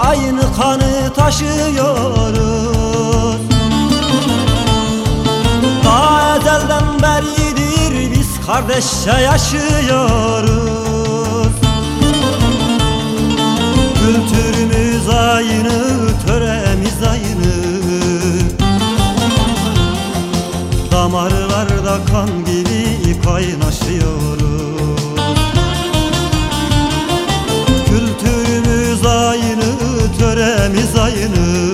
aynı kanı taşıyoruz. Daha ezelden beridir biz kardeşçe yaşıyoruz. Kültürümüz aynı, töremiz aynı. Damarlarda kan gibi kaynaşıyoruz. Kültürümüz aynı, töremiz aynı.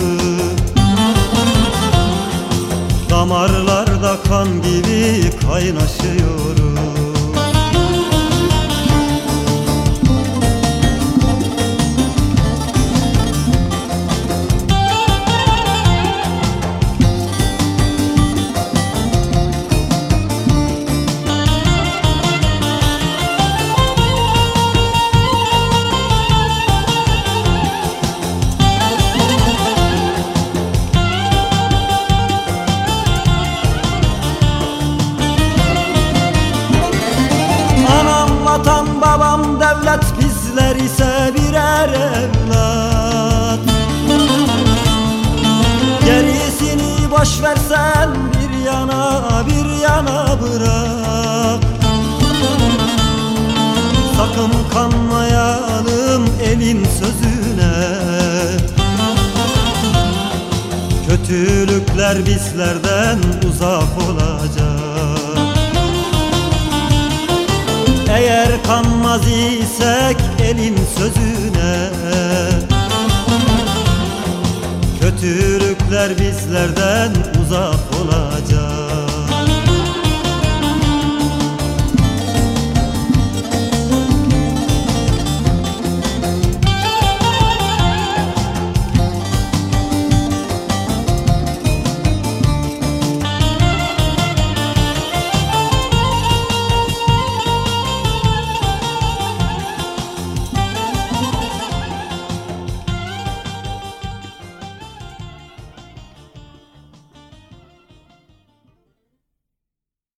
Damarlarda kan gibi kaynaşıyoruz. Vatan, babam, devlet, bizler ise birer evlat. Gerisini boş versen bir yana bırak. Sakın kanmayalım elin sözüne. Kötülükler bizlerden uzak olacak. Eğer kanmaz isek elin sözüne, kötülükler bizlerden uzak olacak.